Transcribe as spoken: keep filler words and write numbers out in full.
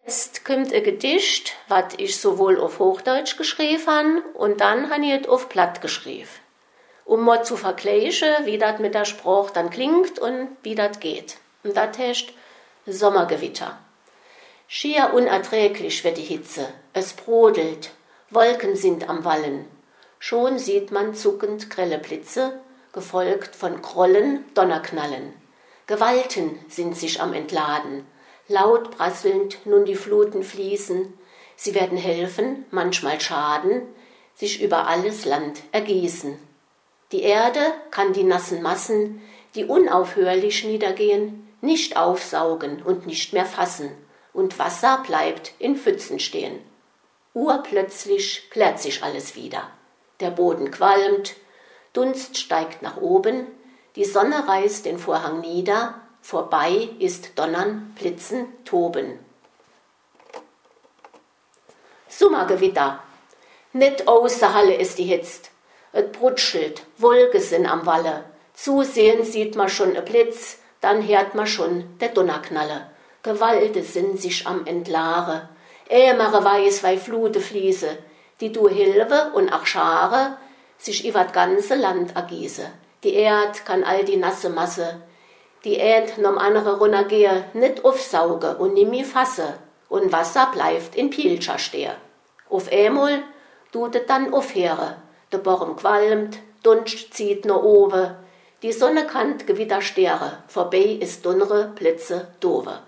Jetzt kommt ein Gedicht, was ich sowohl auf Hochdeutsch geschrieben habe und dann habe ich es auf Platt geschrieben. Um mal zu vergleichen, wie das mit der Sprache dann klingt und wie das geht. Und das heißt Sommergewitter. Schier unerträglich wird die Hitze, es brodelt, Wolken sind am Wallen. Schon sieht man zuckend grelle Blitze, gefolgt von Grollen, Donnerknallen. Gewalten sind sich am Entladen, laut prasselnd nun die Fluten fließen. Sie werden helfen, manchmal schaden, sich über alles Land ergießen. Die Erde kann die nassen Massen, die unaufhörlich niedergehen, nicht aufsaugen und nicht mehr fassen, und Wasser bleibt in Pfützen stehen. Urplötzlich klärt sich alles wieder. Der Boden qualmt, Dunst steigt nach oben, die Sonne reißt den Vorhang nieder, vorbei ist Donnern, Blitzen, Toben. Sommergewitter. Nicht aus der Halle ist die Hitzt. Et brutschelt, Wolken sind am Walle. Zusehen sieht man schon e Blitz, dann hört man schon der Donnerknalle. Gewalten sind sich am Entlare. Ämere weiß, weil Flute fließe, die du Hilfe und ach Schare sich über das ganze Land ergieße. Die Erd kann all die nasse Masse, die Erd nom andere runtergehe, nicht aufsauge und nimmi fasse, und Wasser bleibt in Pielscher stehe. Auf einmal tut es dann aufhöre, der Baum qualmt, Dunst zieht nur oben, die Sonne kannt Gewitterstere, vorbei ist Donnere, Blitze, Dove.